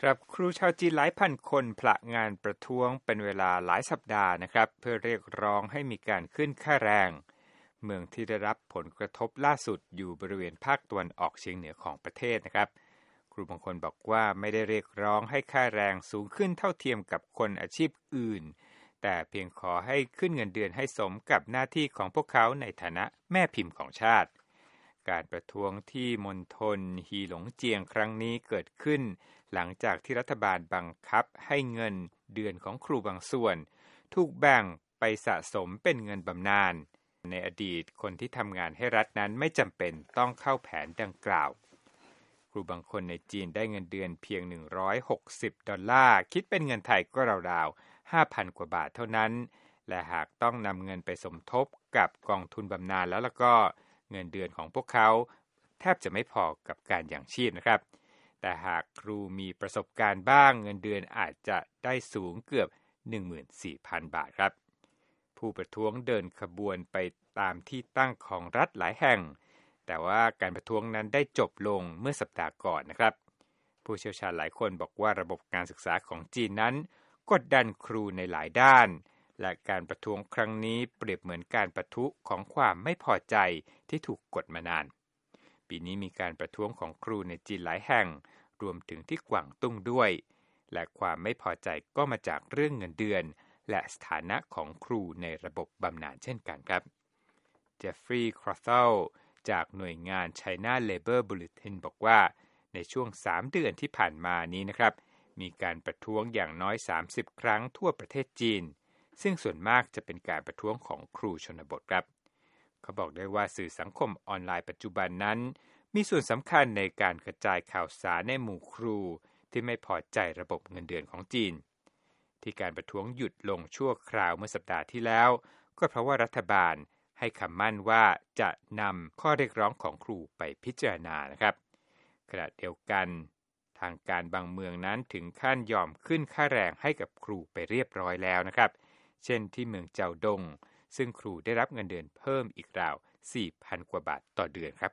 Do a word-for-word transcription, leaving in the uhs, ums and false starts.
ครับครูชาวจีนหลายพันคนผละงานประท้วงเป็นเวลาหลายสัปดาห์นะครับเพื่อเรียกร้องให้มีการขึ้นค่าแรงเมืองที่ได้รับผลกระทบล่าสุดอยู่บริเวณภาคตะวันออกเฉียงเหนือของประเทศนะครับครูบางคนบอกว่าไม่ได้เรียกร้องให้ค่าแรงสูงขึ้นเท่าเทียมกับคนอาชีพอื่นแต่เพียงขอให้ขึ้นเงินเดือนให้สมกับหน้าที่ของพวกเขาในฐานะแม่พิมพ์ของชาติการประท้วงที่มณฑลฮีหลงเจียงครั้งนี้เกิดขึ้นหลังจากที่รัฐบาลบังคับให้เงินเดือนของครูบางส่วนถูกแบ่งไปสะสมเป็นเงินบำนาญในอดีตคนที่ทำงานให้รัฐนั้นไม่จำเป็นต้องเข้าแผนดังกล่าวครูบางคนในจีนได้เงินเดือนเพียงหนึ่งร้อยหกสิบดอลลาร์คิดเป็นเงินไทยก็ราวๆ ห้าพัน กว่าบาทเท่านั้นและหากต้องนำเงินไปสมทบกับกองทุนบำนาญแล้วแล้วก็เงินเดือนของพวกเขาแทบจะไม่พอกับการยังชีพนะครับแต่หากครูมีประสบการณ์บ้างเงินเดือนอาจจะได้สูงเกือบ หนึ่งหมื่นสี่พัน บาทครับผู้ประท้วงเดินขบวนไปตามที่ตั้งของรัฐหลายแห่งแต่ว่าการประท้วงนั้นได้จบลงเมื่อสัปดาห์ก่อนนะครับผู้เชี่ยวชาญหลายคนบอกว่าระบบการศึกษาของจีนนั้นกดดันครูในหลายด้านและการประท้วงครั้งนี้เปรียบเหมือนการประทุของความไม่พอใจที่ถูกกดมานานปีนี้มีการประท้วงของครูในจีนหลายแห่งรวมถึงที่กวางตุ้งด้วยและความไม่พอใจก็มาจากเรื่องเงินเดือนและสถานะของครูในระบบบำนาญเช่นกันครับเจฟฟรีย์ครอเซลจากหน่วยงาน China Labor Bulletin บอกว่าในช่วงสามเดือนที่ผ่านมานี้นะครับมีการประท้วงอย่างน้อยสามสิบครั้งทั่วประเทศจีนซึ่งส่วนมากจะเป็นการประท้วงของครูชนบทครับเขาบอกได้ว่าสื่อสังคมออนไลน์ปัจจุบันนั้นมีส่วนสำคัญในการกระจายข่าวสารในหมู่ครูที่ไม่พอใจระบบเงินเดือนของจีนที่การประท้วงหยุดลงชั่วคราวเมื่อสัปดาห์ที่แล้วก็เพราะว่ารัฐบาลให้คำมั่นว่าจะนำข้อเรียกร้องของครูไปพิจารณานะครับขณะเดียวกันทางการบางเมืองนั้นถึงขั้นยอมขึ้นค่าแรงให้กับครูไปเรียบร้อยแล้วนะครับเช่นที่เมืองเจาดงซึ่งครูได้รับเงินเดือนเพิ่มอีกราว สี่พัน กว่าบาทต่อเดือนครับ